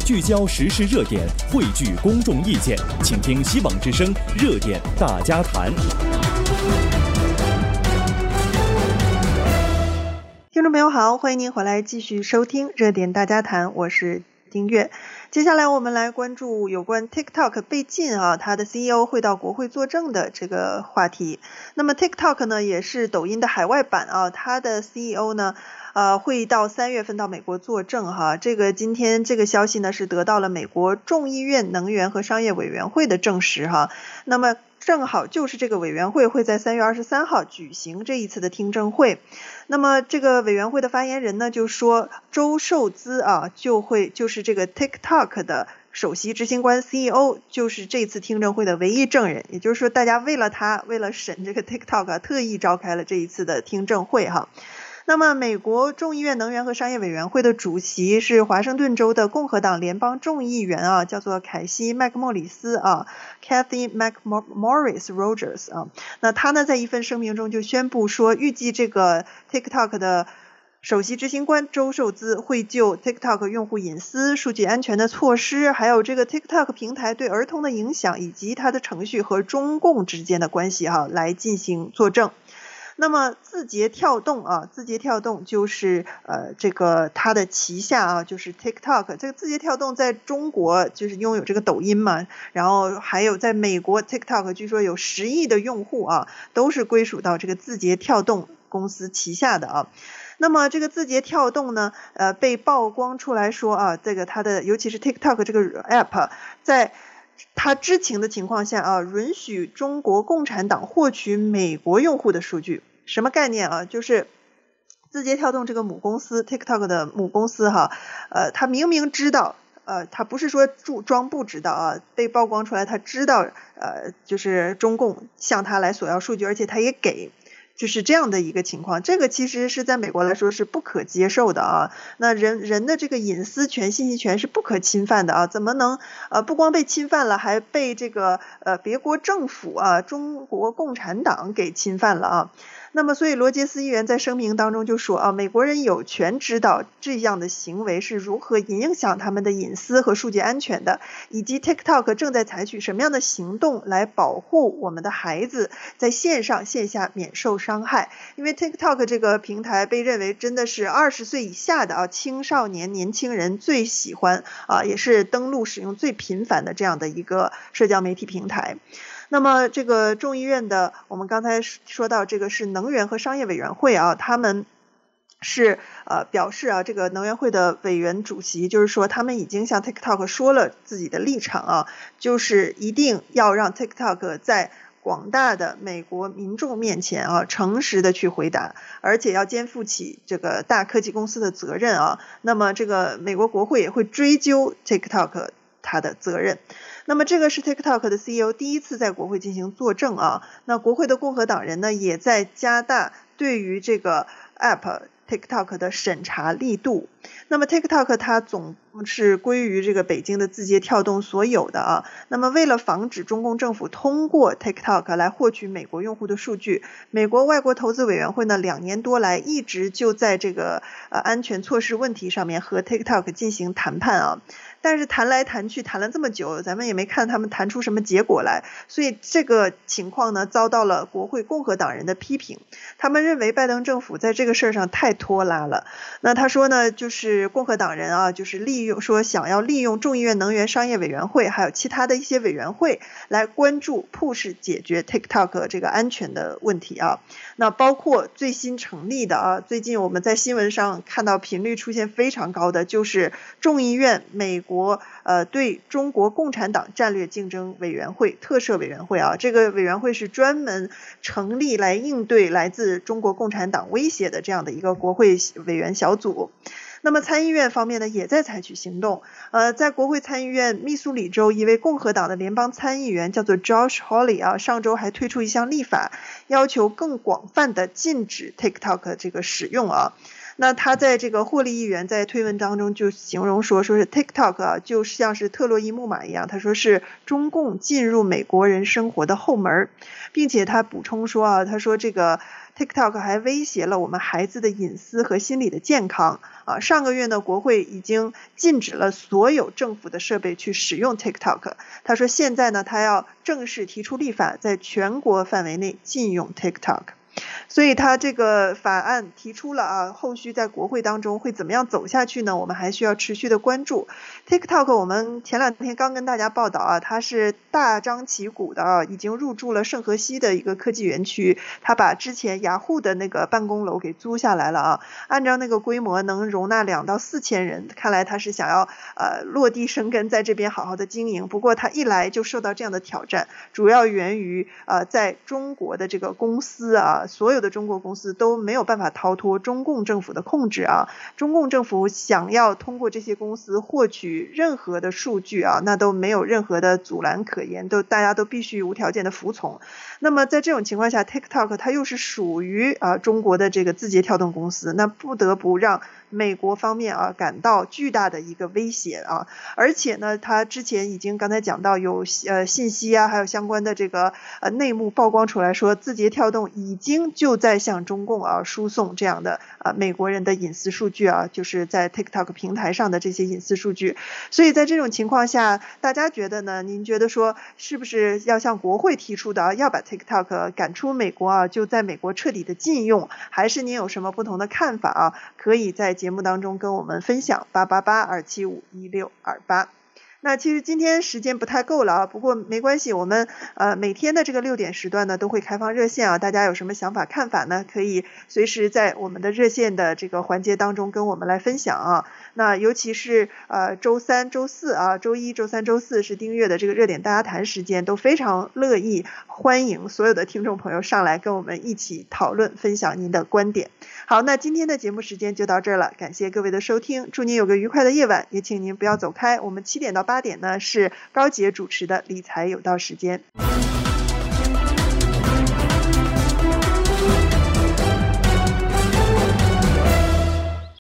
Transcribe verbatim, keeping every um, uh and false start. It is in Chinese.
聚焦时事热点，汇聚公众意见，请听希望之声热点大家谈。 听众朋友好，欢迎您回来继续收听热点大家谈，我是丁月。接下来我们来关注有关 TikTok 被禁啊，它的 C E O 会到国会作证的这个话题。那么 TikTok 呢也是抖音的海外版啊，它的 C E O 呢呃会到三月份到美国作证哈。这个今天这个消息呢是得到了美国众议院能源和商业委员会的证实哈。那么正好就是这个委员会会在三月二十三号举行这一次的听证会。那么这个委员会的发言人呢就说，周受资啊就会就是这个 TikTok 的首席执行官 C E O 就是这次听证会的唯一证人，也就是说大家为了他为了审这个 TikTok 啊，特意召开了这一次的听证会哈。那么美国众议院能源和商业委员会的主席是华盛顿州的共和党联邦众议员啊，叫做凯西麦克莫里斯啊 Kathy McMorris Rogers 啊。那他呢在一份声明中就宣布说，预计这个 TikTok 的首席执行官周受资会就 TikTok 用户隐私、数据安全的措施，还有这个 TikTok 平台对儿童的影响，以及它的程序和中共之间的关系哈，来进行作证。那么字节跳动啊，字节跳动就是呃这个它的旗下啊，就是 TikTok。这个字节跳动在中国就是拥有这个抖音嘛，然后还有在美国 TikTok 据说有十亿的用户啊，都是归属到这个字节跳动公司旗下的啊。那么这个字节跳动呢，呃被曝光出来说啊，这个它的尤其是 TikTok 这个 app 在他知情的情况下啊，允许中国共产党获取美国用户的数据。什么概念啊？就是字节跳动这个母公司 TikTok 的母公司哈，呃，他明明知道，呃，他不是说装不知道啊，被曝光出来，他知道，呃，就是中共向他来索要数据，而且他也给。就是这样的一个情况，这个其实是在美国来说是不可接受的啊。那人人的这个隐私权、信息权是不可侵犯的啊，怎么能呃不光被侵犯了，还被这个呃别国政府啊、中国共产党给侵犯了啊？那么所以罗杰斯议员在声明当中就说啊，美国人有权知道这样的行为是如何影响他们的隐私和数据安全的，以及 TikTok 正在采取什么样的行动来保护我们的孩子在线上线下免受伤害。因为 TikTok 这个平台被认为真的是二十岁以下的啊青少年年轻人最喜欢啊，也是登录使用最频繁的这样的一个社交媒体平台。那么这个众议院的，我们刚才说到这个是能源和商业委员会啊，他们是呃表示啊，这个能源会的委员主席就是说，他们已经向 TikTok 说了自己的立场啊，就是一定要让 TikTok 在广大的美国民众面前啊，诚实的去回答，而且要肩负起这个大科技公司的责任啊。那么这个美国国会也会追究 TikTok 他的责任。那么这个是 TikTok 的 C E O 第一次在国会进行作证啊。那国会的共和党人呢，也在加大对于这个 App TikTok 的审查力度。那么 TikTok 它总是归于这个北京的字节跳动所有的啊。那么为了防止中共政府通过 TikTok 来获取美国用户的数据，美国外国投资委员会呢两年多来一直就在这个呃安全措施问题上面和 TikTok 进行谈判啊。但是谈来谈去谈了这么久，咱们也没看他们谈出什么结果来，所以这个情况呢遭到了国会共和党人的批评。他们认为拜登政府在这个事儿上太拖拉了。那他说呢，就是共和党人啊，就是利用说想要利用众议院能源商业委员会还有其他的一些委员会来关注 push 解决 TikTok 这个安全的问题啊。那包括最新成立的啊，最近我们在新闻上看到频率出现非常高的，就是众议院美国呃对中国共产党战略竞争委员会特设委员会啊，这个委员会是专门成立来应对来自中国共产党威胁的这样的一个国会委员小组。那么参议院方面呢，也在采取行动。呃，在国会参议院密苏里州，一位共和党的联邦参议员叫做 Josh Hawley 啊，上周还推出一项立法，要求更广泛的禁止 TikTok 这个使用啊。 那他在这个获利议员在推文当中就形容说，说是 TikTok 啊，就像是特洛伊木马一样，他说是中共进入美国人生活的后门，并且他补充说啊，他说这个 TikTok 还威胁了我们孩子的隐私和心理的健康啊。上个月呢，国会已经禁止了所有政府的设备去使用 TikTok。他说现在呢，他要正式提出立法，在全国范围内禁用 TikTok。所以他这个法案提出了啊，后续在国会当中会怎么样走下去呢？我们还需要持续的关注。TikTok 我们前两天刚跟大家报道啊，它是大张旗鼓的啊，已经入驻了圣荷西的一个科技园区，它把之前雅虎的那个办公楼给租下来了啊，按照那个规模能容纳两到四千人，看来它是想要呃落地生根，在这边好好的经营。不过它一来就受到这样的挑战，主要源于呃在中国的这个公司啊，所有的中国公司都没有办法逃脱中共政府的控制啊。中共政府想要通过这些公司获取任何的数据啊，那都没有任何的阻拦可言，都大家都必须无条件的服从。那么在这种情况下 TikTok 它又是属于啊中国的这个字节跳动公司，那不得不让美国方面啊感到巨大的一个威胁啊。而且呢，他之前已经刚才讲到有呃信息啊，还有相关的这个呃内幕曝光出来，说字节跳动已经就在向中共啊输送这样的啊美国人的隐私数据啊，就是在 TikTok 平台上的这些隐私数据。所以在这种情况下，大家觉得呢？您觉得说是不是要向国会提出的啊，要把 TikTok 赶出美国啊，就在美国彻底的禁用？还是您有什么不同的看法啊？可以在节目当中跟我们分享，八八八二七五一六二八。那其实今天时间不太够了啊，不过没关系，我们呃每天的这个六点时段呢都会开放热线啊，大家有什么想法看法呢？可以随时在我们的热线的这个环节当中跟我们来分享啊。那尤其是呃周三、周四啊，周一、周三、周四是丁月的这个热点大家谈时间，都非常乐意欢迎所有的听众朋友上来跟我们一起讨论分享您的观点。好，那今天的节目时间就到这儿了，感谢各位的收听，祝您有个愉快的夜晚，也请您不要走开，我们七点到八点呢是高杰主持的理财有道时间。